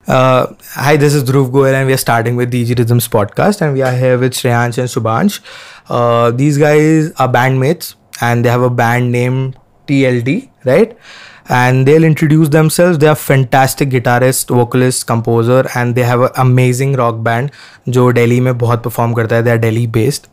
Hi, this is Dhruv Goyal, and we are starting with DG Rhythms podcast, and we are here with Shreyansh and Subhansh. These guys are bandmates, and they have a band named TLD, right? And they'll introduce themselves. They are fantastic guitarist, vocalist, composer, and they have an amazing rock band जो Delhi में बहुत perform करता है. They are Delhi based.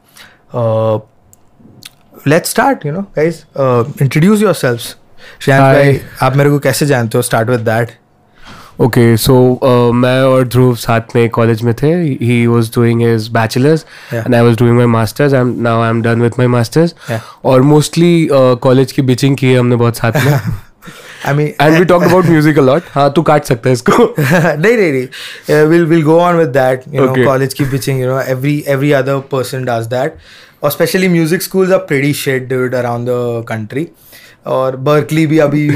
Let's start, guys. Introduce yourselves. Shreyansh भाई, आप मेरे को कैसे जानते हो? Start with that. Okay, so मैं और ध्रुव साथ में कॉलेज में थे. He was doing his bachelor's and I was doing my master's. Now I'm done with my master's. और mostly कॉलेज की bitching की है हमने बहुत साथ में. And we talked about music a lot. हाँ, तू काट सकता है इसको. नहीं. We'll go on with that. College की bitching. Every other person does that. Especially music schools are pretty shit, dude, around the country. और Berkeley भी अभी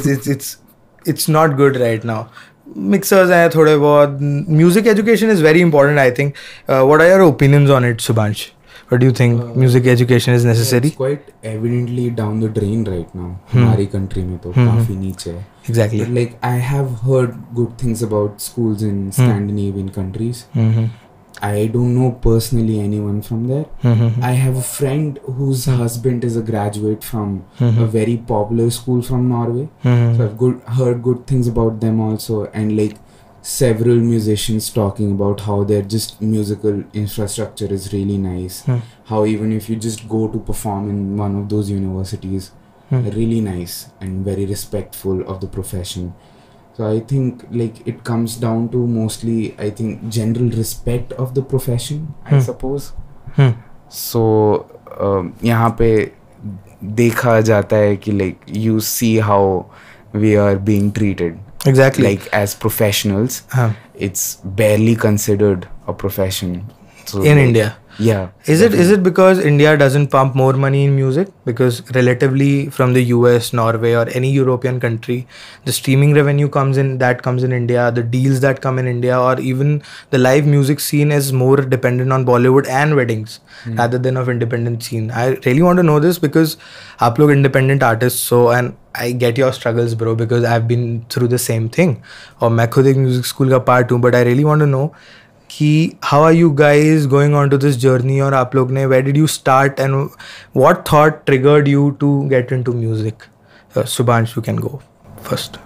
it's not good right now. Mixers हैं थोड़े बहुत. Music education is very important, I think. What are your opinions on it, Subhansh? What do you think? Music education is necessary? It's quite evidently down the drain right now. हमारी country में तो काफी नीचे है. Exactly. But like I have heard good things about schools in Scandinavian countries. I don't know personally anyone from there. I have a friend whose husband is a graduate from a very popular school from Norway. So I've heard good things about them also, and like several musicians talking about how their just musical infrastructure is really nice. How even if you just go to perform in one of those universities, they're really nice and very respectful of the profession. So I think like it comes down to mostly I think general respect of the profession, I suppose. So यहाँ पे देखा जाता है कि like you see how we are being treated. Exactly. Like as professionals, it's barely considered a profession. So in India. Yeah. Is it because India doesn't pump more money in music? Because relatively from the US, Norway or any European country, the streaming revenue comes in India, the deals that come in India, or even the live music scene is more dependent on Bollywood and weddings rather than of independent scene. I really want to know this because aap log independent artists, so and I get your struggles, bro, because I've been through the same thing. और मैं खुद एक music school का part हूँ, but I really want to know कि how are you guys going on to this journey, और आप लोग ने where did you start and what thought triggered you to get into music? Subhansh, you can go first.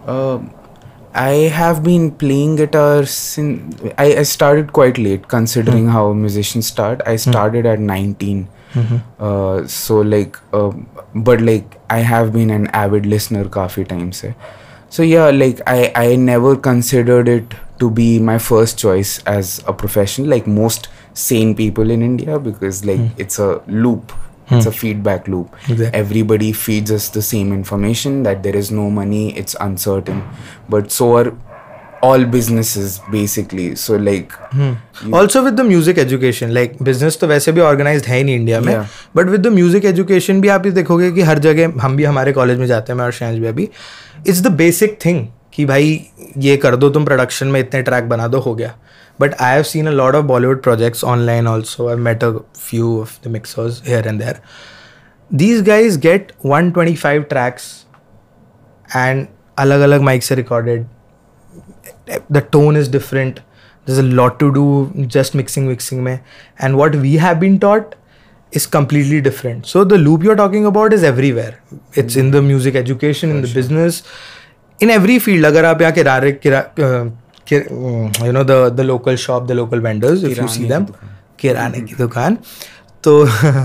I have been playing guitar since I started quite late considering how musicians start. I started at 19. So like but like I have been an avid listener काफी time से. So yeah, like I never considered it to be my first choice as a profession like most sane people in India, because like it's a loop. It's a feedback loop. Exactly. Everybody feeds us the same information that there is no money, it's uncertain. But so are all businesses basically. So like also with the music education, like business तो वैसे भी organized है नहीं India में, but with the music education भी आप ये देखोगे कि हर जगह, हम भी हमारे कॉलेज में जाते हैं, मैं और श्रेयांश भी अभी, it's the basic thing कि भाई ये कर दो तुम, प्रोडक्शन में इतने ट्रैक बना दो, हो गया. But I have seen a lot of Bollywood projects online also. I've met a few of the mixers here and there. These guys get 125 tracks and अलग-अलग mic से recorded. The tone is different. There's a lot to do just mixing में. And what we have been taught is completely different. So the loop you're talking about is everywhere. It's in the music education, in the business, in every field. अगर आप यहाँ the local shop, the local vendors, if you see them, किराने की दुकान, तो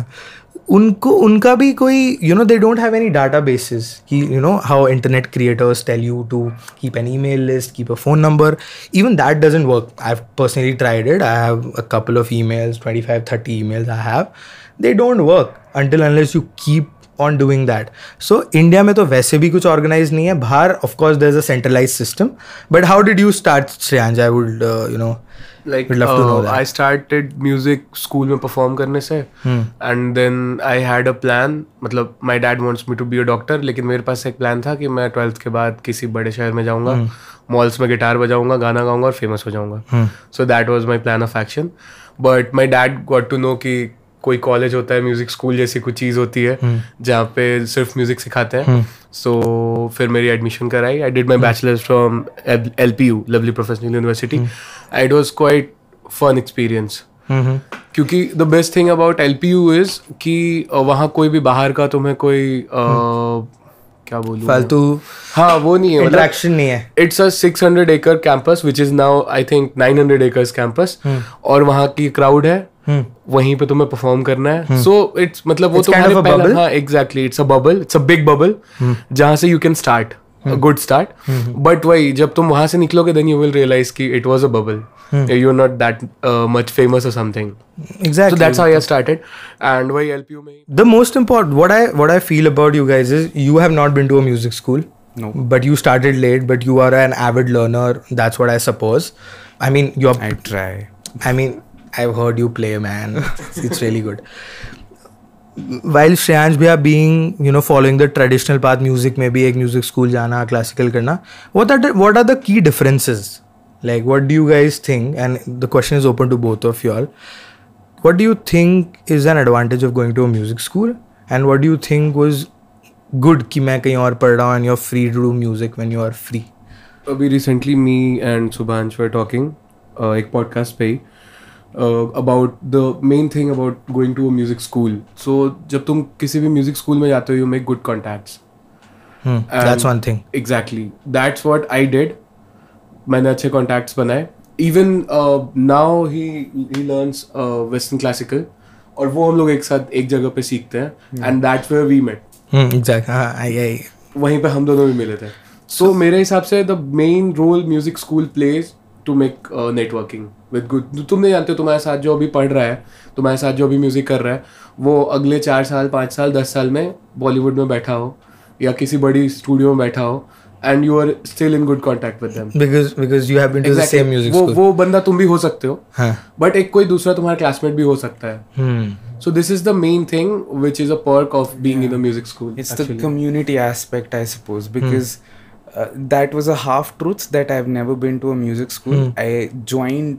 उनका भी कोई, they don't have any databases कि how internet creators tell you to keep an email list, keep a phone number. Even that doesn't work. I've personally tried it. I have a couple of emails, 25-30 emails I have. They don't work unless you keep on doing that. So India में तो वैसे भी कुछ organized नहीं है. बाहर of course there's a centralized system. But how did you start, Shreyansh? I would like would love to know that. I started music school में perform करने से, and then I had a plan. मतलब my dad wants me to be a doctor, लेकिन मेरे पास एक plan था कि मैं 12th के बाद किसी बड़े शहर में जाऊँगा, malls में गिटार बजाऊँगा, गाना गाऊँगा और famous हो जाऊँगा. So that was my plan of action. But my dad got to know कि कोई कॉलेज होता है, म्यूजिक स्कूल जैसी कुछ चीज़ होती है जहाँ पे सिर्फ म्यूजिक सिखाते हैं. सो फिर मेरी एडमिशन कराई. I did my bachelors from LPU, Lovely Professional University. It was quite fun experience. क्योंकि the best thing about LPU is कि वहाँ कोई भी बाहर का तुम्हें कोई क्या बोलूं, फालतू हाँ वो नहीं है, इंटरेक्शन नहीं है. It's a 600 acre campus which is now I think 900 acres campus. और वहाँ की क्राउड है, वहीं पे तुम्हें परफॉर्म करना है. सो इट्स मतलब वो तुम्हारे पहला, हाँ exactly, it's a bubble, it's a big bubble जहाँ से you can start a good start. But वही जब तुम वहां से निकलोगे then you will realize कि it was a bubble. You're not that much famous or something. Exactly. So that's how I started. And वही LPU में. The most important, what I feel about you guys is you have not been to a music school. No. But you started late, but you are an avid learner. That's what I suppose. I mean, I try. I mean, I've heard you play, man. It's really good. While Shreyansh bhaiya being, you know, following the traditional path, music में भी एक music school जाना, classical करना, what are the key differences? Like, what do you guys think? And the question is open to both of you all. What do you think is an advantage of going to a music school? And what do you think was good कि मैं कहीं और पढ़ रहा हूँ and you're free to do music when you are free? अभी recently me and Subhansh were talking एक podcast पे ही about the main thing about going to a music school. So जब तुम किसी भी music school में जाते हो, you make good contacts. That's one thing. Exactly. That's what I did. मैंने अच्छे contacts बनाए. Even now he learns Western classical. और वो हम लोग एक साथ एक जगह पे सीखते हैं. And that's where we met. Exactly. वहीं पे हम दोनों भी मिले थे. So मेरे हिसाब से the main role music school plays to make networking with good. तुम नहीं जानते, तुम्हारे साथ जो अभी पढ़ रहा है, तुम्हारे साथ जो अभी म्यूजिक कर रहा है, वो अगले 4 साल 5 साल 10 साल में बॉलीवुड में बैठा हो या किसी बड़ी स्टूडियो में बैठा हो, and you are still in good contact with them because you have been to the same music school. वो बंदा तुम भी हो सकते हो, हाँ. but एक कोई दूसरा तुम्हारा क्लासमेट भी हो सकता है. So this is the main thing which is a perk of being in a music school. It's actually the community aspect, I suppose, because that was a half truth that I've never been to a music school. I joined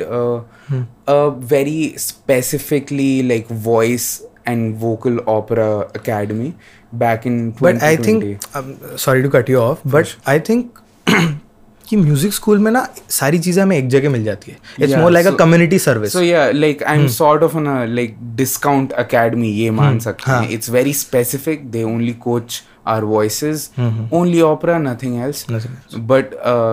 a very specifically like voice and vocal opera academy back in 2020. But I think sorry to cut you off, but I think कि music school में ना सारी चीजें हमें एक जगह मिल जाती है. It's more like a community service. So yeah, like I'm sort of on a like discount academy, ये मान सकते हैं. It's very specific. They only coach our voices, only opera, nothing else. But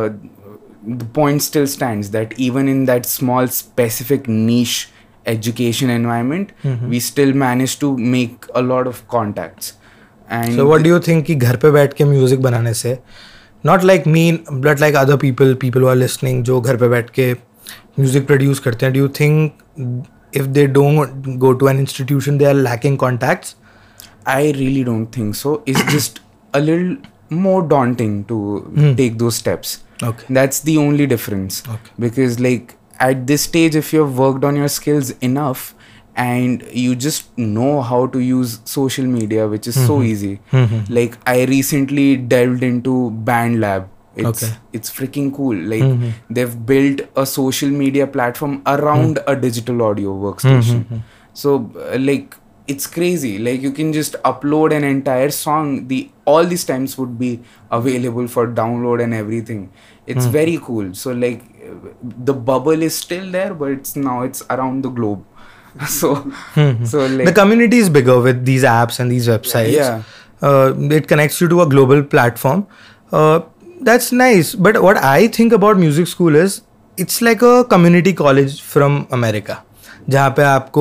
the point still stands that even in that small specific niche education environment, we still managed to make a lot of contacts. And so what do you think कि घर पे बैठ के music बनाने से, not like me but like other people who are listening जो घर पे बैठ के म्यूजिक प्रोड्यूस करते हैं, do you think if they don't go to an institution they are lacking contacts? I really don't think so. It's just a little more daunting to take those steps. Okay. That's the only difference. Okay. Because like at this stage, if you've worked on your skills enough and you just know how to use social media, which is so easy. Like I recently delved into BandLab. It's freaking cool. Like they've built a social media platform around a digital audio workstation. So like it's crazy. Like you can just upload an entire song. All these times would be available for download and everything. It's very cool. So like the bubble is still there, but it's around the globe. So like the community is bigger with these apps and these websites. Yeah. It connects you to a global platform. That's nice. But what I think about music school is it's like a community college from America. जहाँ पे आपको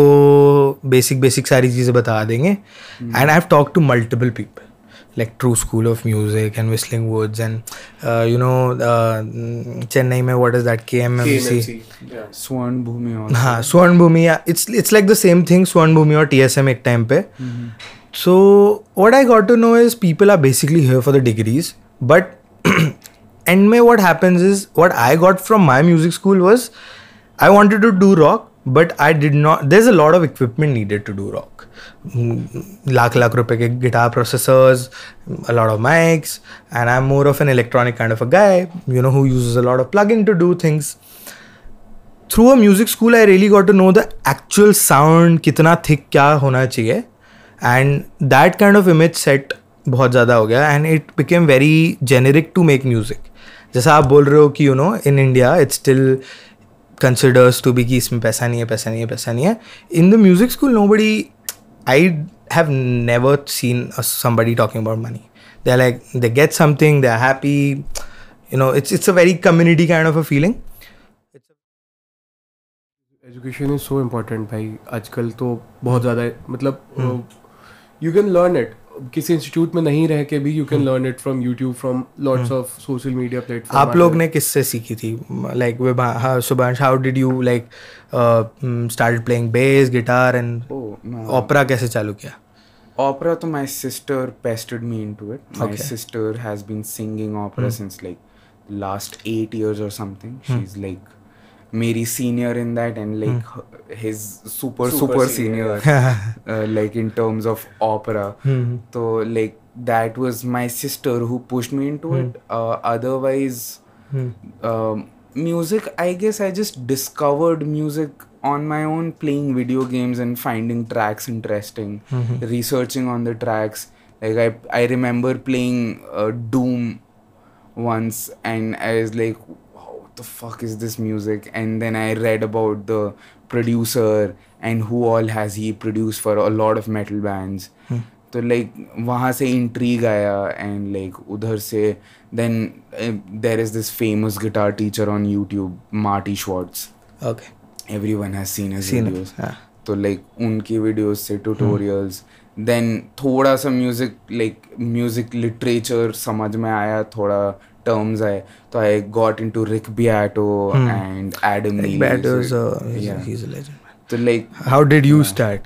basic सारी चीज़ें बता देंगे. And I have talked to multiple people like True School of Music and Whistling Woods and you know Chennai में what is that KMMC Swan Bhumi also. हाँ Swan Bhumi. It's like the same thing, Swan Bhumi और TSM एक time पे. So what I got to know is people are basically here for the degrees, but end में what happens is what I got from my music school was I wanted to do rock, but I did not. There's a lot of equipment needed to do rock. Lakh रुपए के guitar processors, a lot of mics, and I'm more of an electronic kind of a guy, you know, who uses a lot of plugin to do things. through a music school I really got to know the actual sound, कितना thick क्या होना चाहिए, and that kind of image set बहुत ज़्यादा हो गया, and it became very generic to make music. जैसा आप बोल रहे हो कि in India it's still considers to be कि इसमें पैसा नहीं है. In the music school nobody, I have never seen somebody talking about money. They're like, they get something, they're happy, it's a very community kind of a feeling. Education is so important भाई, आजकल तो बहुत ज़्यादा, मतलब you can learn it. किसी institute में नहीं रह के भी you can learn it from YouTube, from lots of social media platforms. आप लोग ने किससे सीखी थी? Like Subhansh, how did you like started playing bass, guitar and opera कैसे चालू किया? Opera, तो my sister pestered me into it. My sister has been singing opera since like last 8 years or something. She's like मेरी senior in that, and like his super senior like in terms of opera. So like that was my sister who pushed me into it. Otherwise music, I guess I just discovered music on my own, playing video games and finding tracks interesting, researching on the tracks. Like I remember playing Doom once, and I was like, what the fuck is this music? And then I read about the producer and who all has he produced for a lot of metal bands. तो like वहाँ से intrigue आया, and like उधर से then there is this famous guitar teacher on YouTube, Marty Schwartz. Okay. Everyone has seen his videos. तो like उनकी videos से tutorials. Then थोड़ा सा music literature समझ में आया, थोड़ा terms आए, तो I got into Rick Beato and Adam Neely. Rick Beato he's a legend. So like, how did you start?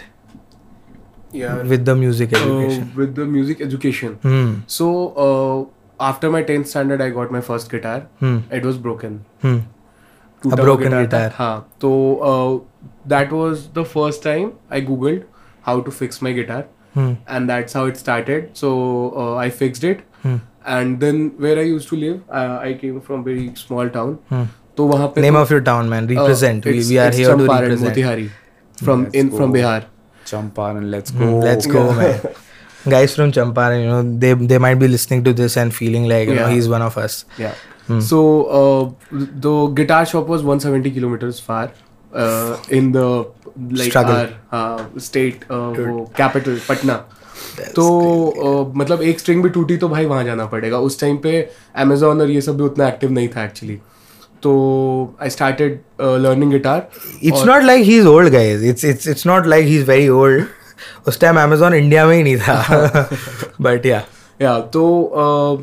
With the music education. With the music education. So after my 10th standard, I got my first guitar. It was broken. A broken guitar. हाँ, तो that was the first time I googled how to fix my guitar, and that's how it started. So I fixed it, and then where I used to live, I came from a very small town. तो वहाँ पे name of your town, man. Represent. We are here to represent. Motihari, from Bihar. Champaran, let's go. Let's go, man. Guys from Champaran, they might be listening to this and feeling like he's one of us. Yeah. So the guitar shop was 170 kilometers far in the like our state capital Patna. तो मतलब एक string भी टूटी तो भाई वहाँ जाना पड़ेगा. उस टाइम पे Amazon और ये सब भी उतना एक्टिव नहीं था actually. So I started learning guitar. It's not like he's old, guys. It's not like he's very old. उस टाइम Amazon इंडिया में ही नहीं था. But yeah. तो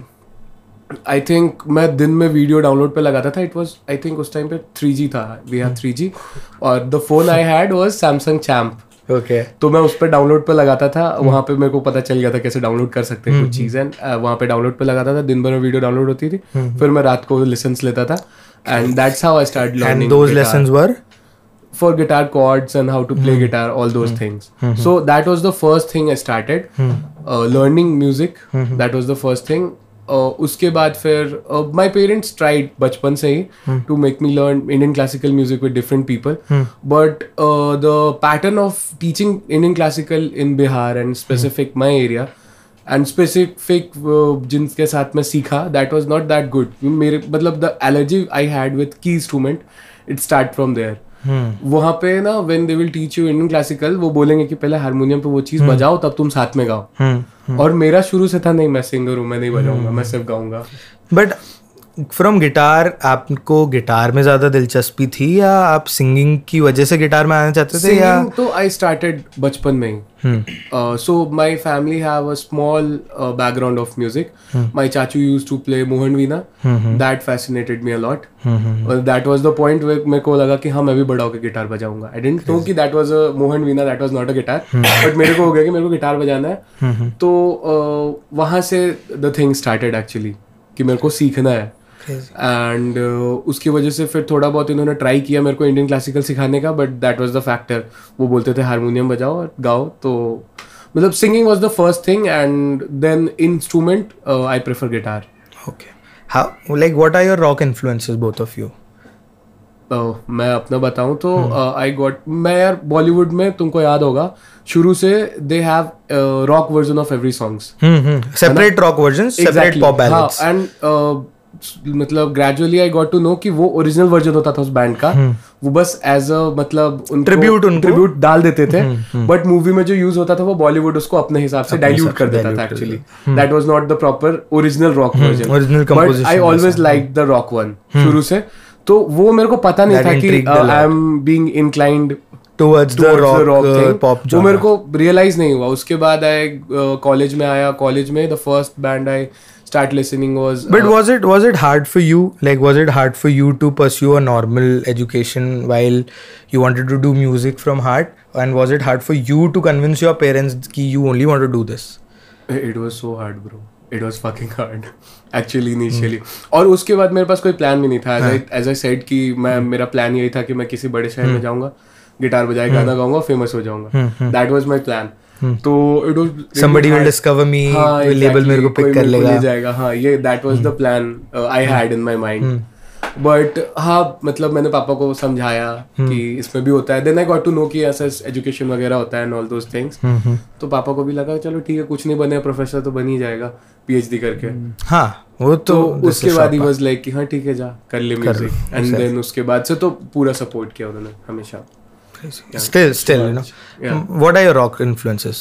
I think मैं दिन में वीडियो डाउनलोड पे लगाता था. It was I think उस टाइम पे 3G था. We had 3G. और the phone I had was Samsung Champ. Okay. तो मैं उस पर डाउनलोड पे लगाता था. वहाँ पे मेरे को पता चल गया था कैसे डाउनलोड कर सकते हैं कुछ चीज़ें. वहाँ पे डाउनलोड पे लगाता था. दिन भर में वीडियो डाउनलोड होती थी. फिर मैं रात को लेसन्स लेता था. And that's how I started learning. And those guitar. lessons were? For guitar chords and how to play guitar, all those things. So that was the first thing I started. Learning music. That was the first thing. उसके बाद फिर my parents tried बचपन से ही to make me learn Indian classical music with different people. But the pattern of teaching Indian classical in Bihar and specific my area and specific जिनके साथ मैं सीखा, that was not that good. मेरे मतलब the allergy I had with key instrument, it start from there. वहाँ पे ना when they will teach you Indian classical, वो बोलेंगे कि पहले हारमोनियम पे वो चीज़ बजाओ तब तुम साथ में गाओ. और मेरा शुरू से था नहीं, मैं सिंगर हूँ, मैं नहीं बजाऊंगा, मैं सिर्फ गाऊंगा. बट फ्रॉम गिटार आपको गिटार में ज़्यादा दिलचस्पी थी या आप सिंगिंग की वजह से गिटार में आना चाहते थे? या तो आई स्टार्टेड बचपन में ही. So my family have a small background of music. My चाचू used to play Mohan veena. That fascinated me a lot. That was the point where मेरे को लगा कि हाँ मैं भी बड़ा होकर गिटार बजाऊंगा. आई डिडंट नो कि that was a Mohan veena, that was not a guitar. But मेरे को हो गया कि मेरे को गिटार बजाना है. तो वहाँ से द थिंग स्टार्टेड एक्चुअली कि मेरे को सीखना है. एंड उसकी वजह से फिर थोड़ा बहुत इन्होंने ट्राई किया मेरे को इंडियन क्लासिकल सिखाने का. But that was the factor. वो बोलते थे हारमोनियम बजाओ और गाओ. तो मतलब singing was the first thing and then instrument I prefer guitar. Okay. How like what are your rock influences both of you? मैं अपना बताऊं तो आई गॉट, मैं यार बॉलीवुड में तुमको याद होगा शुरू से they have rock version of every songs, separate rock version, separate pop ballads, and मतलब gradually I got to know कि वो ओरिजिनल वर्जन होता था उस बैंड का, वो बस एज अ मतलब ट्रिब्यूट डाल देते थे, बट मूवी में जो यूज होता था वो बॉलीवुड उसको अपने हिसाब से डाइल्यूट कर देता था actually. That was not the proper original rock version, but I always like the rock one शुरू से. तो वो मेरे को पता नहीं था कि I am being inclined towards the rock pop genre. वो मेरे को रियलाइज नहीं हुआ. उसके बाद आई कॉलेज में आया. कॉलेज में the first band I start listening was but was it hard for you, like was it hard for you to pursue a normal education while you wanted to do music from heart, and was it hard for you to convince your parents ki you only want to do this? It was so hard bro, it was fucking hard actually initially. और उसके बाद मेरे पास कोई plan भी नहीं था. as I said कि मेरा प्लान यही था कि मैं किसी बड़े शहर में जाऊंगा, गिटार बजाए गाना गाऊंगा, फेमस हो जाऊंगा. that was my plan. तो it was somebody will discover me, will label मेरे को pick कर लेगा, जाएगा. हाँ, ये that was the plan I had in my mind. But हाँ, मतलब मैंने पापा को समझाया कि इसमें भी होता है. Then I got to know कि ऐसा एजुकेशन वगैरह होता है and all those things. तो पापा को भी लगा चलो ठीक है, कुछ नहीं बने प्रोफेसर तो बन ही जाएगा PhD करके. हाँ, वो तो उसके बाद ही was like कि हाँ ठीक है जा कर ले म्यूजिक. And then उसके बाद से तो पूरा सपोर्ट किया उन्होंने हमेशा. Still, you know. Yeah. What are your rock influences?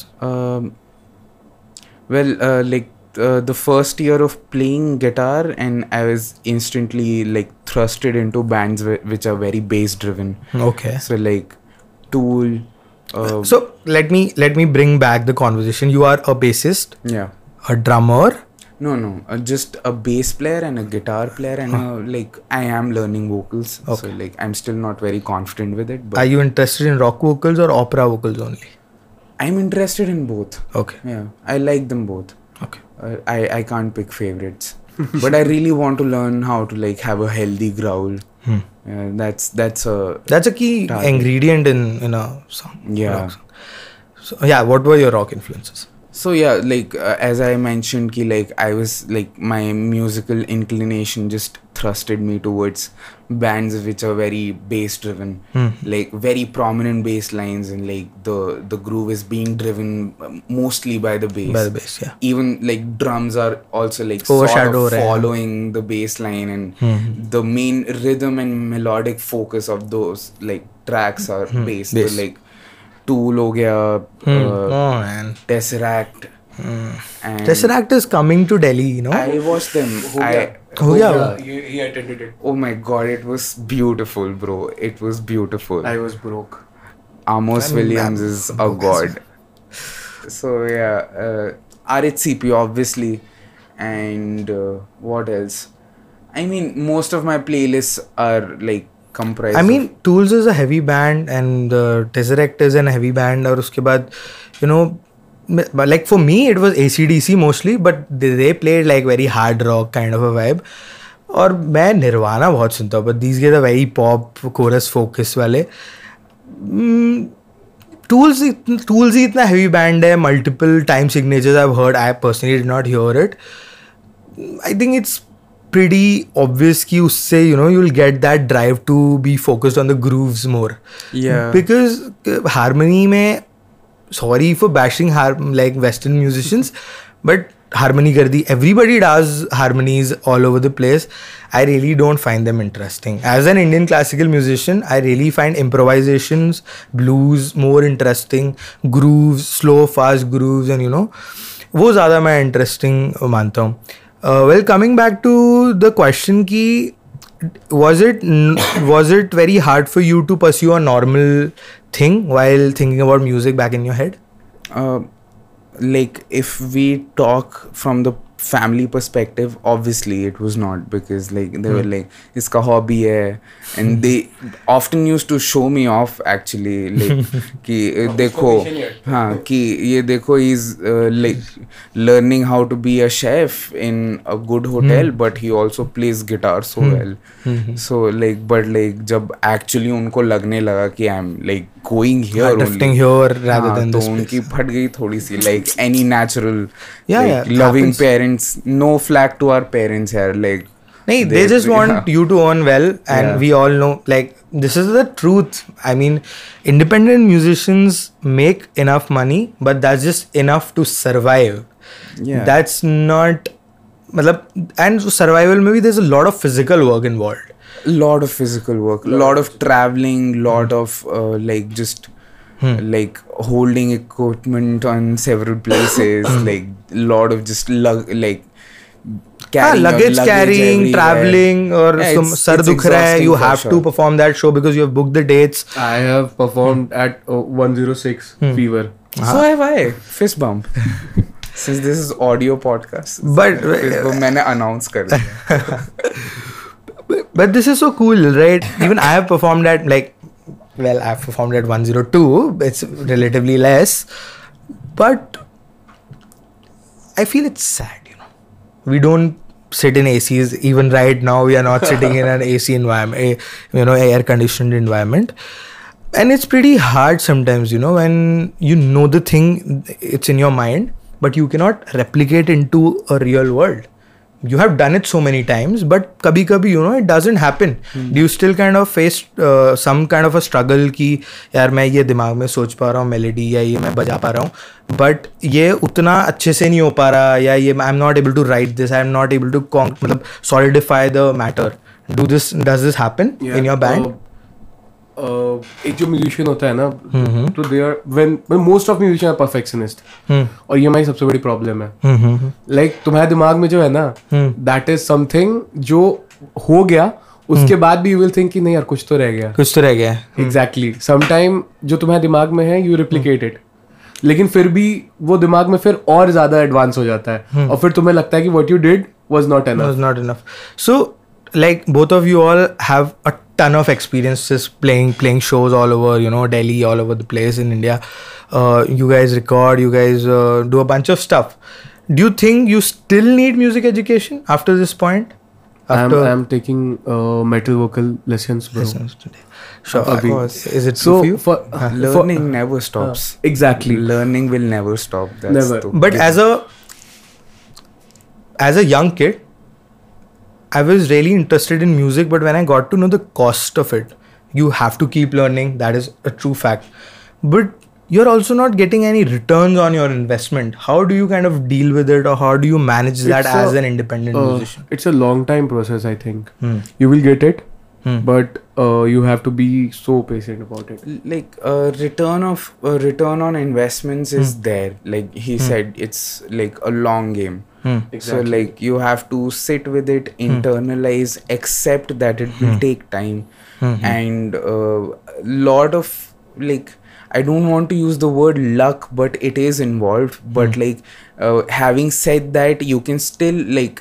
The first year of playing guitar, and I was instantly like thrusted into bands which are very bass driven. Okay. So like Tool. So let me bring back the conversation. You are a bassist. Yeah. A drummer. No, just a bass player and a guitar player, and like I am learning vocals, so like I'm still not very confident with it. But are you interested in rock vocals or opera vocals only? I'm interested in both. Okay. Yeah, I like them both. Okay. I can't pick favorites, but I really want to learn how to like have a healthy growl. That's a key ingredient in a song. Yeah. So yeah, what were your rock influences? So yeah, like as I mentioned ki like I was like my musical inclination just thrusted me towards bands which are very bass driven, like very prominent bass lines, and like the groove is being driven mostly by the bass. By the bass, yeah. Even like drums are also like sort of following the bass line, and the main rhythm and melodic focus of those like tracks are bass. So like Tool ho gaya, Tesseract. And Tesseract is coming to Delhi, you know. I watched them. He attended it. Oh my god, it was beautiful, bro. It was beautiful. I was broke. Amos Williams is a god. So yeah, RHCP obviously, and what else? I mean, most of my playlists are like comprised. I mean, Tools is a heavy band, and Tesseract is a heavy band. और उसके बाद, you know, like for me it was AC/DC mostly, but they played like very hard rock kind of a vibe. और मैं निर्वाणा बहुत सुनता हूँ, but these guys are very pop chorus focus वाले. Tools ही इतना heavy band है, multiple time signatures I've heard. I personally did not hear it. I think it's pretty obvious कि उससे you know you'll get that drive to be focused on the grooves more. Yeah. Because harmony में, sorry for bashing like Western musicians, but harmony कर दी. Everybody does harmonies all over the place. I really don't find them interesting. As an Indian classical musician, I really find improvisations, blues more interesting, grooves, slow, fast grooves, and you know, वो ज़्यादा मैं interesting मानता हूँ. Well, coming back to the question ki, was it very hard for you to pursue a normal thing while thinking about music back in your head? Like if we talk from the family perspective, obviously it was not, because like they were like iska hobby hai, and they often used to show me off actually, like कि देखो हाँ कि ये देखो he's like learning how to be a chef in a good hotel, but he also plays guitar so well. So like but like जब actually उनको लगने लगा कि I'm like going here only, drifting here rather than this तो उनकी फट गई थोड़ी सी, like any natural loving parents, no flack to our parents here, like Nahin, they just want you to earn well, and we all know, like, this is the truth. I mean, independent musicians make enough money, but that's just enough to survive. Yeah. That's not, and survival, maybe there's a lot of physical work involved. A lot of physical work, a lot of traveling, lot of like just like holding equipment on several places, like a lot of just like carrying luggage carrying, traveling, or sar dukh raha hai, you have to perform that show because you have booked the dates. I have performed at 106 Fever. So have I. Fist bump. Since this is audio podcast, but मैंने announce कर दिया. But this is so cool, right? Even I have performed at I've performed at 102. It's relatively less, but I feel it's sad, We don't sit in ACs. Even right now, we are not sitting in an AC environment, air conditioned environment. And it's pretty hard sometimes, when the thing, it's in your mind, but you cannot replicate into a real world. You have done it so many times, but kabhi, it doesn't happen. Do you still kind of face some kind of a struggle कि यार मैं ये दिमाग में सोच पा रहा हूँ melody या ये मैं बजा पा रहा हूँ, but ये उतना अच्छे से नहीं हो पा रहा, या ये I'm not able to write this, I'm not able to solidify the matter. Does this happen in your band? एक जो म्यूजिशियन होता है ना, तो they are when most of musician are perfectionist, और ये हमारी सबसे बड़ी प्रॉब्लम है. लाइक तुम्हारे दिमाग में जो है ना, दैट इज समथिंग जो हो गया, उसके बाद भी यू विल थिंक कि नहीं यार कुछ तो रह गया. एग्जैक्टली. समटाइम जो तुम्हारे दिमाग में है यू रिप्लिकेट इट, लेकिन फिर भी वो दिमाग में फिर और ज्यादा एडवांस हो जाता है, और फिर तुम्हें लगता है कि what you did was not enough. So like both of you all have a ton of experiences playing shows all over, Delhi, all over the place in India. You guys record, you guys do a bunch of stuff. Do you think you still need music education after this point? I'm taking metal vocal lessons, bro. Lessons today. Sure, of course. Is it so? Learning never stops. Exactly. Learning will never stop. Never. But as a young kid, I was really interested in music, but when I got to know the cost of it, you have to keep learning. That is a true fact. But you're also not getting any returns on your investment. How do you kind of deal with it, or how do you manage that as an independent musician? It's a long time process, I think. You will get it, but you have to be so patient about it. Like return on investments is there. Like he said, it's like a long game. Exactly. So like you have to sit with it, internalize, accept that it will take time, and lot of like, I don't want to use the word luck, but it is involved. But like having said that, you can still like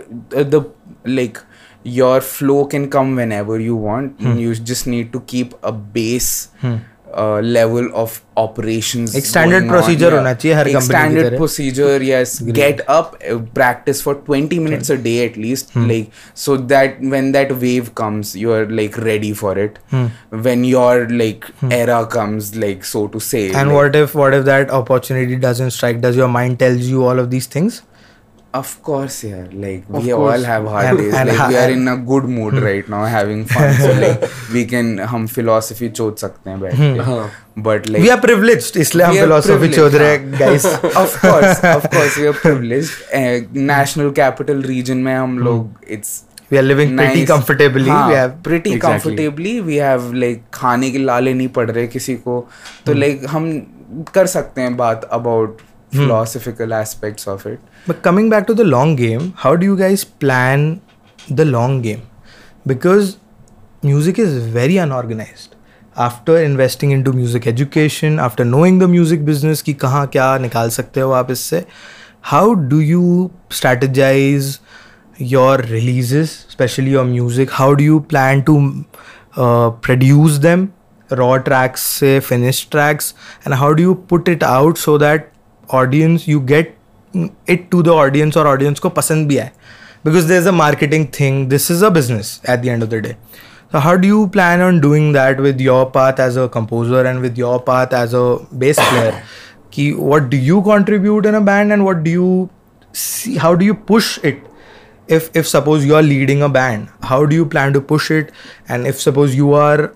your flow can come whenever you want. You just need to keep a base level of operations. एक standard procedure होना चाहिए हर company की तरह. Standard procedure, yes. Get up, practice for 20 minutes a day at least, like so that when that wave comes, you are like ready for it. When your like era comes, like so to say. And like, what if that opportunity doesn't strike? Does your mind tells you all of these things? Of course, yeah. Like we all have hard days. Like we are in a good mood right now, having fun. So like we can हम philosophy चोद सकते हैं बैठ के. But like we are privileged, इसलिए हम philosophy चोद रहे हैं, guys. Of course, we are privileged. National capital region में हम लोग we are living pretty comfortably. We have pretty comfortably. We have like खाने के लाले नहीं पड़ रहे किसी को. तो like हम कर सकते हैं बात about philosophical aspects of it. But coming back to the long game, how do you guys plan the long game? Because music is very unorganized. After investing into music education, after knowing the music business कि कहाँ क्या निकाल सकते हो आप इससे, how do you strategize your releases, especially your music? How do you plan to produce them, raw tracks से finished tracks, and how do you put it out so that audience, you get it to the audience और audience को पसंद भी आए? Because there's a marketing thing. This is a business at the end of the day. So how do you plan on doing that with your path as a composer and with your path as a bass player? What do you contribute in a band, and what do you see? How do you push it if suppose you are leading a band, how do you plan to push it? And if suppose you are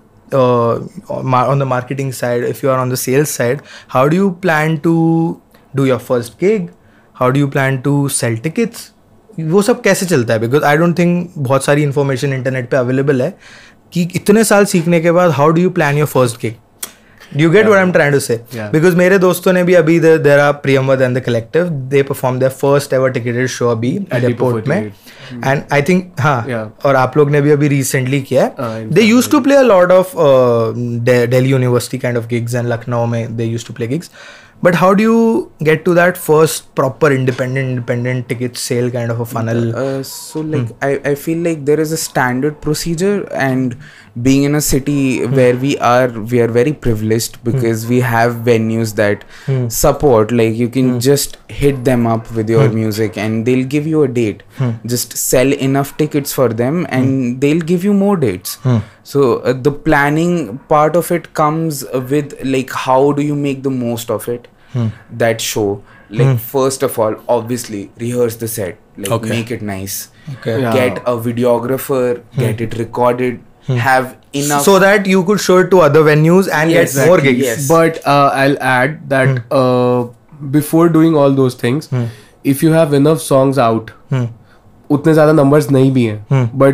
on the marketing side, if you are on the sales side, how do you plan to do your first gig? How do you plan to sell tickets? वो सब कैसे चलता है? Because I don't think बहुत सारी information internet पे available है कि इतने साल सीखने के बाद how do you plan your first gig? Do you get what I'm trying to say? Yeah. Because मेरे दोस्तों ने भी अभी there are Priyamvad and the Collective, they performed their first ever ticketed show अभी at airport में, and I think हाँ, और आप लोग ने भी अभी recently किया है. They used to play a lot of Delhi University kind of gigs and Lucknow में they used to play gigs. But how do you get to that first proper independent ticket sale kind of a funnel? So like I feel like there is a standard procedure, and being in a city where we are very privileged because we have venues that support, like you can just hit them up with your music and they'll give you a date. Just sell enough tickets for them and they'll give you more dates. So the planning part of it comes with like how do you make the most of it, that show. Like first of all, obviously rehearse the set, like make it nice, get a videographer, get it recorded, have enough so that you could show it to other venues and get more gigs. Yes. But I'll add that before doing all those things, if you have enough songs out, उतने ज़्यादा numbers नहीं भी हैं, but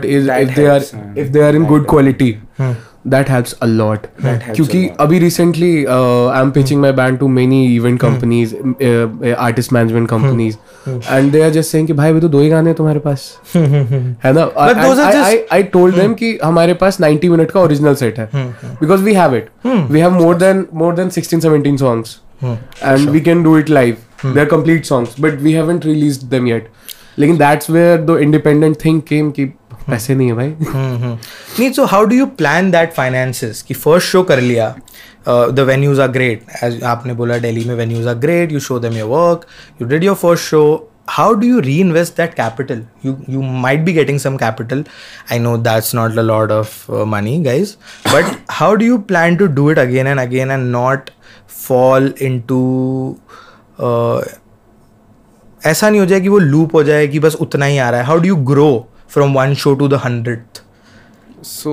if they are in good quality, that helps a lot. क्योंकि अभी recently I'm pitching my band to many event companies, artist management companies, and they are just saying कि भाई भी तो 2 ही गाने हैं तुम्हारे पास, है ना? But those are just I told them कि हमारे पास 90 minute का original set है, because we have it. We have more than 16-17 songs, and we can do it live. They're complete songs, but we haven't released them yet. लेकिन that's where the independent thing came कि पैसे नहीं है भाई. नहीं, so how do you plan that finances? कि first show कर लिया, the venues are great, as आपने बोला Delhi में venues are great, you show them your work, you did your first show. How do you reinvest that capital? You might be getting some capital. I know that's not a lot of money, guys, but how do you plan to do it again and again and not fall into ऐसा नहीं हो जाए कि वो loop हो जाए कि बस उतना ही आ रहा है? How do you grow from one show to the 100th? So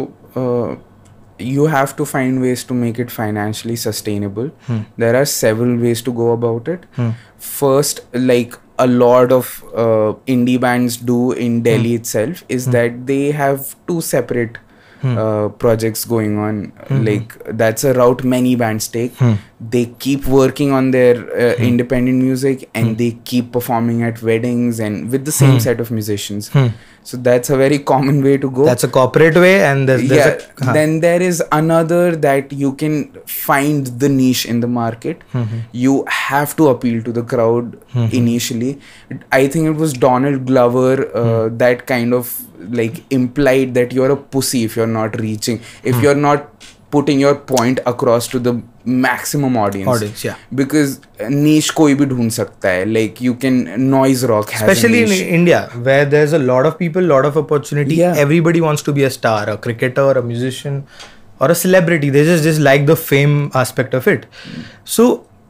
you have to find ways to make it financially sustainable. There are several ways to go about it. First, like a lot of indie bands do in Delhi itself, is that they have 2 separate projects going on. Like that's a route many bands take. They keep working on their independent music and they keep performing at weddings and with the same set of musicians. So that's a very common way to go. That's a corporate way, and then there is another that you can find the niche in the market. You have to appeal to the crowd initially. I think it was Donald Glover that kind of like implied that you're a pussy if you're not reaching, if you're not putting your point across to the maximum audience. Yeah. Because niche कोई भी ढूंढ सकता है. Like you can, noise rock has especially a niche. in India where there's a lot of people, lot of opportunity. Everybody wants to be a star, a cricketer, a musician, or a celebrity. They just like the fame aspect of it. So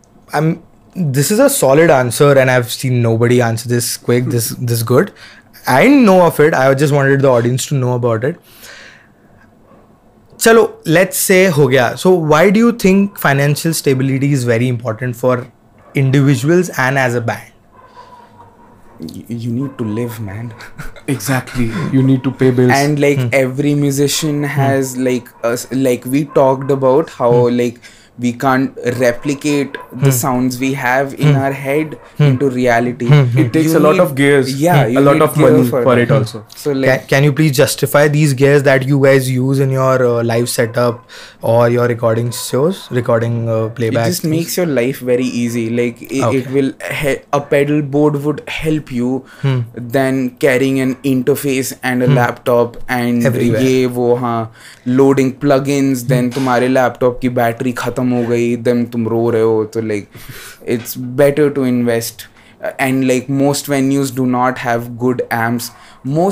this is a solid answer, and I've seen nobody answer this quick, this good. I didn't know of it. I just wanted the audience to know about it. Chalo, let's say हो गया. So why do you think financial stability is very important for individuals and as a band? You need to live, man. Exactly. You need to pay bills. And like every musician has like we talked about how like we can't replicate the sounds we have in our head into reality. It takes a lot of gears. Yeah, a lot of money for it also. So like, can you please justify these gears that you guys use in your live setup or your recording shows, playback? It just makes your life very easy. Like it will a pedal board would help you than carrying an interface and a laptop and ये वो हाँ loading plugins. Then तुम्हारे laptop की battery खत्म हो गई, then तुम रो रहे हो. तो like it's better to invest. And like most venues do not have good amps. Most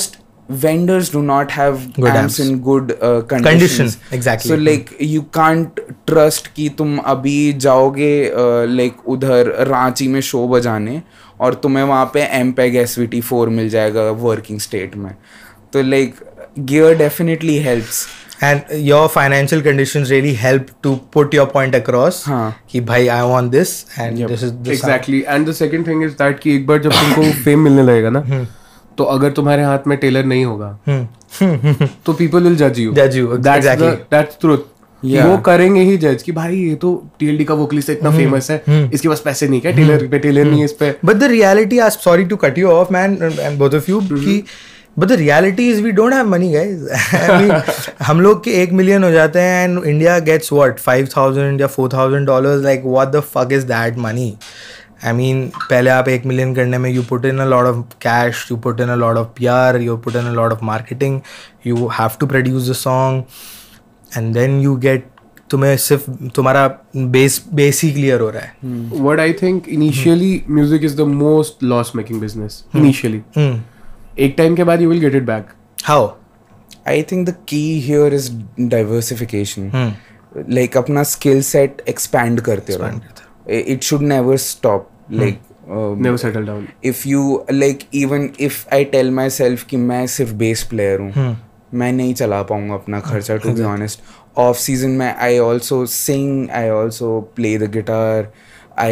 vendors do not have good amps in good conditions. Exactly. So like you can't trust कि तुम अभी जाओगे like उधर रांची में show बजाने और तुम्हें वहाँ पे MPEG SVT4 मिल जाएगा वर्किंग स्टेट में. तो like gear definitely helps. And your financial conditions really help to put your point across. कि भाई I want this and this is the exactly sound. And the second thing is that कि एक बार जब तुमको fame मिलने लगेगा ना तो अगर तुम्हारे हाथ में टेलर नहीं होगा तो people will judge you. That's truth. वो करेंगे ही जज कि भाई ये तो TLD का वोकलिस्ट इतना फेमस है इसके पास पैसे नहीं क्या टेलर नहीं है इस पे. But the reality, sorry to cut you off man and both of you कि but the reality is we don't have money guys. I mean, हम लोग के 1 million हो जाते हैं and India gets what $5,000 या $4,000 like what the fuck is that money? I mean पहले आप 1 million करने में you put in a lot of cash, you put in a lot of PR, you put in a lot of marketing, you have to produce the song and then you get तुम्हें सिर्फ तुम्हारा base ही clear हो रहा है. What I think initially music is the most loss making business initially. एक time के बाद you will get it back. How? I think the key here is diversification. Like अपना skill set expand करते रहो. It should never stop. Like never settle down. If you like even if I tell myself कि मैं सिर्फ bass player हूँ, मैं नहीं चला पाऊँगा अपना खर्चा. To be honest, off season में I also sing, I also play the guitar. I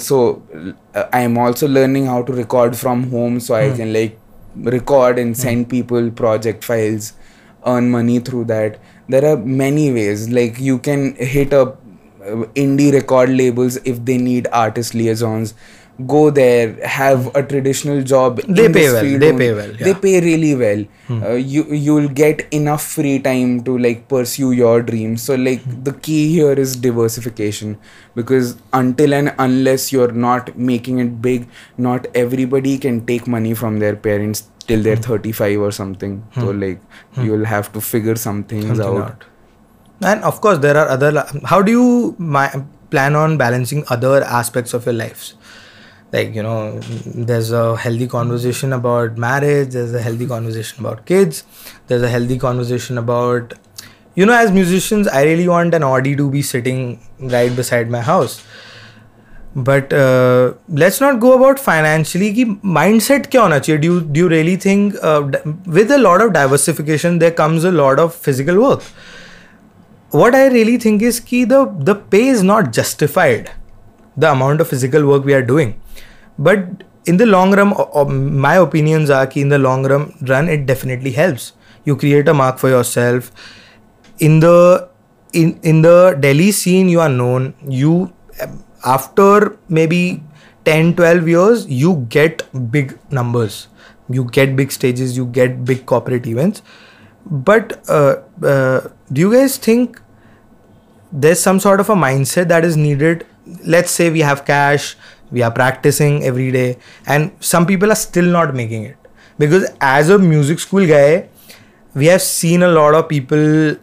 am also learning how to record from home so I can like record and send people project files, earn money through that. There are many ways. Like you can hit up indie record labels if they need artist liaisons. Go there, have a traditional job. They pay well. They pay well. Yeah. They pay really well. You'll get enough free time to like pursue your dreams. So like the key here is diversification, because until and unless you're not making it big, not everybody can take money from their parents till they're 35 or something. So like you'll have to figure some things out. And of course there are other. How do you plan on balancing other aspects of your lives? Like, you know, there's a healthy conversation about marriage, there's a healthy conversation about kids, there's a healthy conversation about, you know, as musicians, I really want an Audi to be sitting right beside my house. But let's not go about financially. Ki mindset kya hona chahiye? Do you really think with a lot of diversification, there comes a lot of physical work? What I really think is ki the pay is not justified, the amount of physical work we are doing. But in the long run, my opinions are that in the long run, it definitely helps. You create a mark for yourself. In the Delhi scene, you are known. You after maybe 10-12 years, you get big numbers. You get big stages. You get big corporate events. But do you guys think there's some sort of a mindset that is needed? Let's say we have cash. We are practicing every day and some people are still not making it. Because as a music school guy, we have seen a lot of people,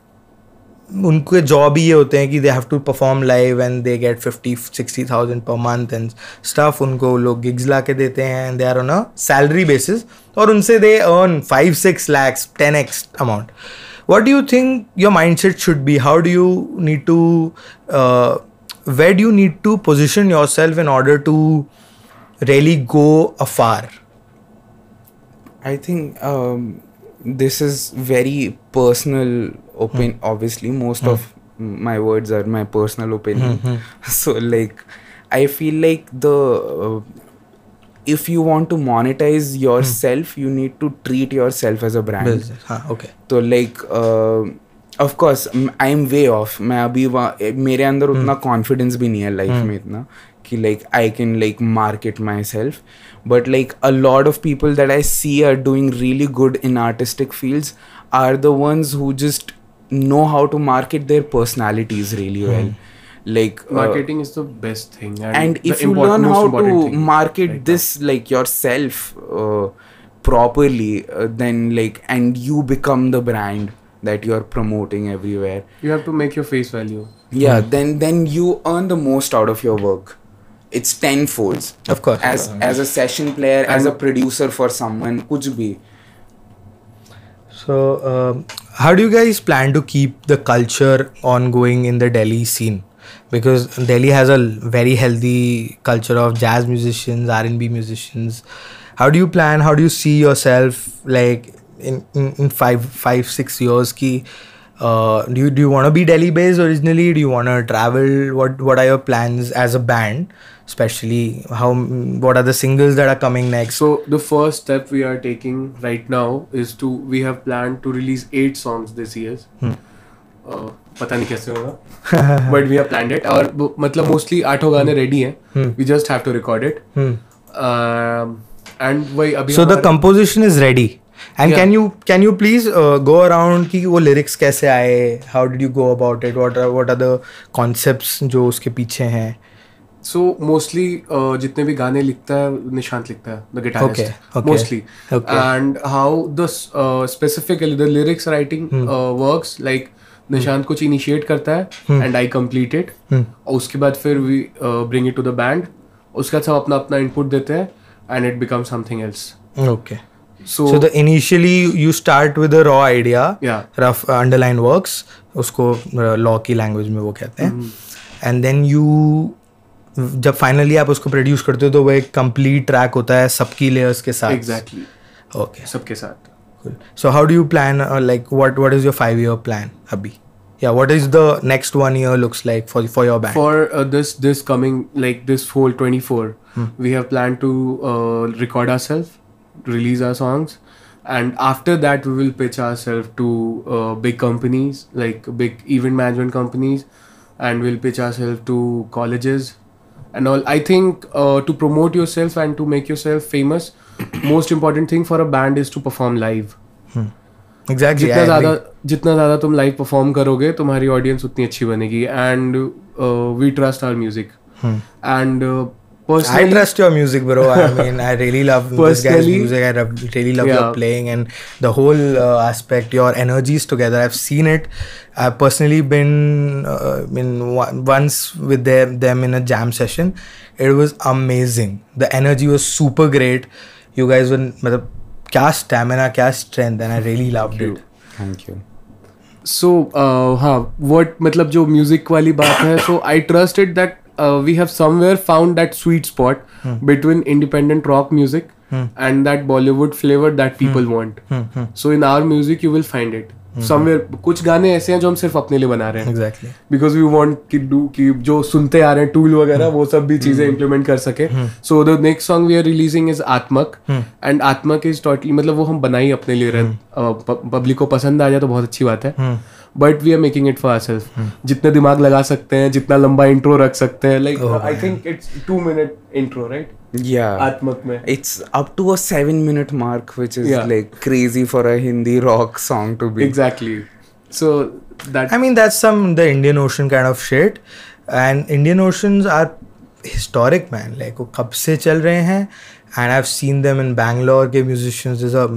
उनके job ही ये होते हैं कि they have to perform live and they get 50-60,000 per month and stuff. उनको लोग gigs ला के देते हैं and they are on a salary basis और उनसे they earn 5-6 lakhs, 10x amount. What do you think your mindset should be? How do you need to where do you need to position yourself in order to really go afar? I think this is very personal opinion. Obviously, most of my words are my personal opinion. So, like, I feel like if you want to monetize yourself, you need to treat yourself as a brand. Okay. So, like, of course, I'm way off. मैं अभी मेरे अंदर उतना confidence भी नहीं है life में इतना कि like I can like market myself. But like a lot of people that I see are doing really good in artistic fields are the ones who just know how to market their personalities really well. Like marketing is the best thing. And if you learn how to market this like yourself properly, then like and you become the brand that you are promoting everywhere. You have to make your face value. Yeah, then you earn the most out of your work. It's tenfolds. Of course. As a session player, as a producer for someone, kuch bhi. So, how do you guys plan to keep the culture ongoing in the Delhi scene? Because Delhi has a very healthy culture of jazz musicians, R&B musicians. How do you plan? How do you see yourself like in 5-6 years? Do you want to be Delhi based originally? Do you want to travel? What are your plans as a band? Especially what are the singles that are coming next? So the first step we are taking right now is we have planned to release 8 songs this year. पता नहीं कैसे होगा, but we have planned it. और मतलब mostly 8 गाने ready हैं. We just have to record it. And वही अभी. So the composition is ready. And yeah. can you please go around कि वो lyrics कैसे आए? How did you go about it? What are the concepts जो उसके पीछे हैं? So mostly जितने भी गाने लिखता है निशांत लिखता है, the guitarist. Okay. Mostly. Okay. And how the specifically the lyrics writing works, like Nishant कुछ initiate करता है and I complete it. और उसके बाद फिर we bring it to the band. उसके बाद सब अपना input देते हैं and it becomes something else. Okay. So the initially you start with a raw idea, rough underline works, उसको law की language में वो कहते हैं, and then you जब finally आप उसको produce करते हो तो वो एक complete track होता है सबकी layers के साथ. Exactly. Okay. सबके साथ. Cool. So how do you plan like what is your 5-year plan अभी? Yeah, what is the next 1 year looks like for your band? For this coming like this whole 24, we have planned to record ourselves, release our songs, and after that we will pitch ourselves to big companies like big event management companies, and we'll pitch ourselves to colleges and all. I think to promote yourself and to make yourself famous, most important thing for a band is to perform live. Exactly. जितना ज़्यादा तुम live perform करोगे तुम्हारी audience उतनी अच्छी बनेगी, and we trust our music. And personally, I trust your music, bro. I mean, I really love this guy's music. I really love your playing and the whole aspect, your energies together. I've seen it. I've personally been once with them in a jam session. It was amazing. The energy was super great. You guys were, क्या stamina, क्या strength, and I really loved it. Thank you. So, what मतलब जो music वाली बात है, so I trusted that we have somewhere found that sweet spot between independent rock music and that Bollywood flavor that people want. So in our music you will find it. Somewhere कुछ गाने ऐसे हैं जो हम सिर्फ अपने लिए बना रहे हैं. Exactly. Because we want कि जो सुनते आ रहे हैं टूल वगैरह वो सब भी चीजें implement कर सके. So the next song we are releasing is Atmak, and Atmak is totally मतलब वो हम बनाई अपने लिए रहे. पब्लिक को पसंद आ जाए तो बहुत अच्छी बात है. But we are making it for ourselves. जितने दिमाग लगा सकते हैं, जितना लंबा intro रख सकते हैं. Like I think it's 2-minute intro, right? Yeah. Atmak में. It's up to a 7-minute mark, which is like crazy for a Hindi rock song to be. Exactly. So that. I mean, that's the Indian Ocean kind of shit, and Indian Oceans are historic, man. Like वो कब से चल रहे हैं, and I've seen them in Bangalore के musicians. There's a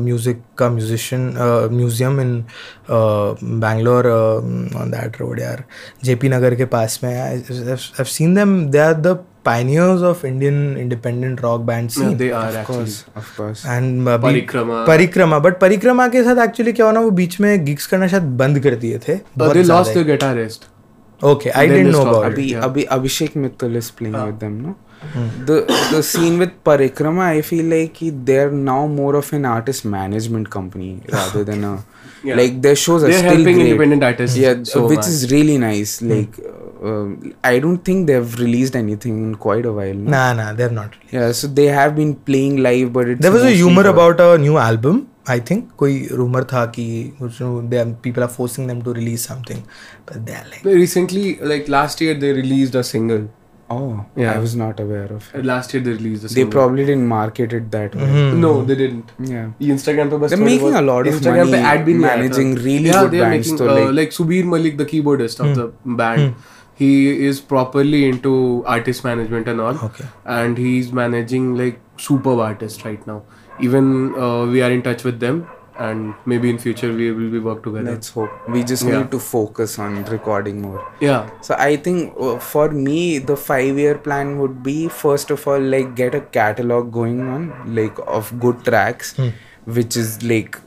museum in Bangalore on that road यार, JP Nagar के पास में. I've seen them. They are the pioneers of Indian independent rock band scene. Yeah, they are actually. Of course. And Parikrama. But Parikrama के साथ actually क्या हुआ ना, वो बीच में gigs करना शायद बंद कर दिए थे. They lost their guitarist. Okay, I didn't know about it. Abhishek Mittal is playing with them, no? The scene with Parikrama, I feel like they're now more of an artist management company rather than a like their shows are still helping great. Independent artists, which is really nice. Like I don't think they've released anything in quite a while. No? Nah, they're not. Yeah, so they have been playing live, but it's there was a humor about a new album. I think कोई rumor था कि people are forcing them to release something, but they're like recently, like last year they released a single. Oh, yeah. I was not aware of it. Last year they released a single. They probably didn't market it that way. No, they didn't. Yeah. Instagram पे बस they're making a lot of Instagram money पे ad भी नहीं managing really good bands. Making, so like Subir Malik, the keyboardist of the band, he is properly into artist management and all. Okay. And he's managing like superb artists right now. Even we are in touch with them, and maybe in future we will be work together. Let's hope. We just need to focus on recording more. Yeah. So I think for me the 5-year plan would be, first of all, like get a catalog going on, like of good tracks, which is like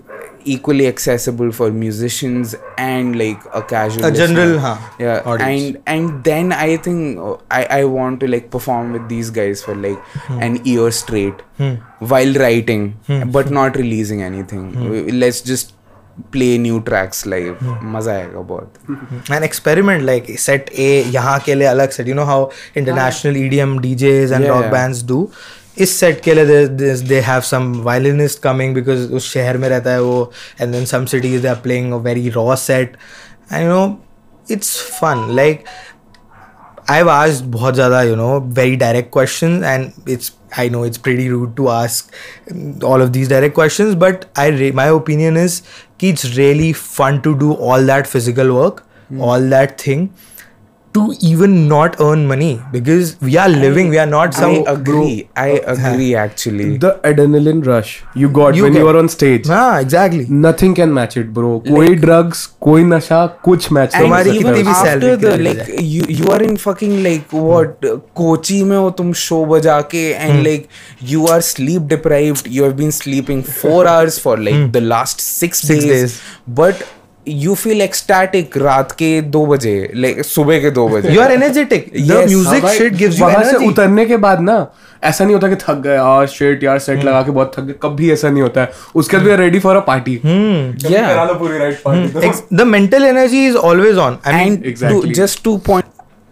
equally accessible for musicians and like a casual general yeah audience. and then I think I want to like perform with these guys for like an year straight while writing but not releasing anything. Let's just play new tracks live. मजा आएगा बहुत. And experiment like set A यहाँ के लिए अलग set. You know how international EDM DJs and rock bands do. इस set के लिए they have some violinist coming because उस शहर में रहता है वो, and then some cities they are playing a very raw set. And you know it's fun. Like I've asked बहुत ज़्यादा very direct questions, and I know it's pretty rude to ask all of these direct questions, but my opinion is कि it's really fun to do all that physical work, all that thing, to even not earn money, because we are living, we are not some... I agree actually. The adrenaline rush you got when you are on stage. Exactly. Nothing can match it, bro. कोई drugs, कोई नशा, कुछ match नहीं. तुम्हारी कितनी भी after the like you are in fucking like what Kochi में हो तुम show बजा के, and like you are sleep deprived. You have been sleeping 4 hours for like the last 6 days, but you feel ecstatic रात के 2 बजे, like सुबह के 2 बजे. You are energetic. The music shit gives you वहाँ energy. से उतरने के बाद ना ऐसा नहीं होता कि थक गए यार, shit यार सेट लगा के बहुत थक गए, कभी ऐसा नहीं होता है. उसके बाद we are ready for a party. Yeah. करा लो पूरी right party. The mental energy is always on. I mean, and exactly. just 2 points.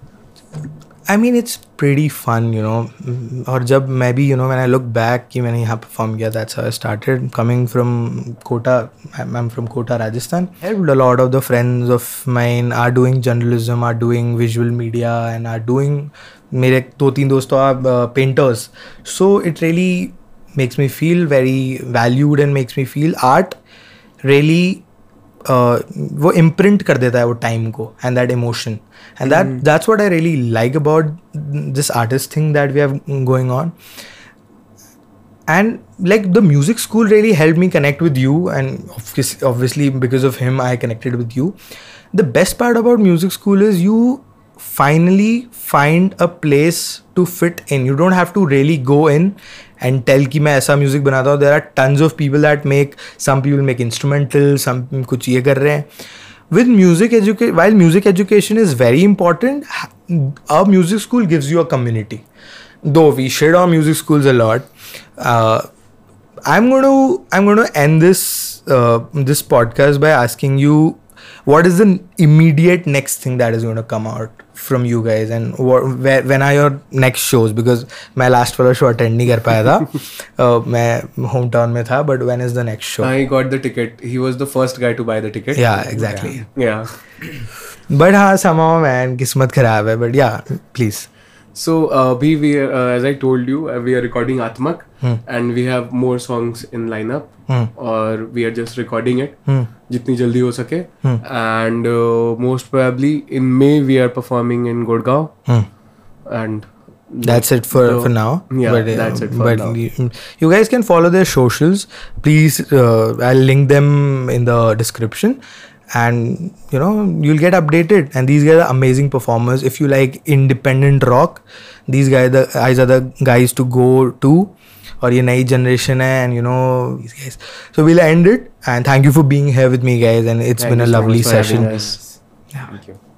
I mean, it's pretty fun, और जब मैं भी, when I look back कि मैंने यहाँ perform किया, that's how I started. Coming from Kota, I'm from Kota, Rajasthan. A lot of the friends of mine are doing journalism, are doing visual media, and are doing, मेरे 2-3 दोस्त are painters. So it really makes me feel very valued and makes me feel art really वो imprint कर देता है वो time को and that emotion, and that's what I really like about this artist thing that we have going on. And like the music school really helped me connect with you, and obviously because of him I connected with you. The best part about music school is you finally find a place to fit in. You don't have to really go in and tell कि मैं ऐसा music बनाता हूँ. There are tons of people that make, some people make instrumental, some कुछ ये कर रहे हैं. With music education, while music education is very important, our music school gives you a community. Though we shit on music schools a lot, I'm going to end this podcast by asking you, what is the immediate next thing that is going to come out from you guys, and when are your next shows? Because मैं last वाला show attend नहीं कर पाया था. मैं hometown में था, but when is the next show? I got the ticket. He was the first guy to buy the ticket. Yeah, exactly. Yeah. But हाँ, somehow man, किस्मत खराब है. But yeah, please. So we as I told you, we are recording Atmak, and we have more songs in lineup, or we are just recording it जितनी जल्दी हो सके. And most probably in May we are performing in Gurgaon, and that's it for now. Yeah, but, that's it for now. You guys can follow their socials. Please, I'll link them in the description. And you'll get updated, and these guys are amazing performers. If you like independent rock, these guys are the guys to go to. और ये नई generation है, and these guys. So we'll end it, and thank you for being here with me, guys, and it's been a lovely session. Yeah. Thank you.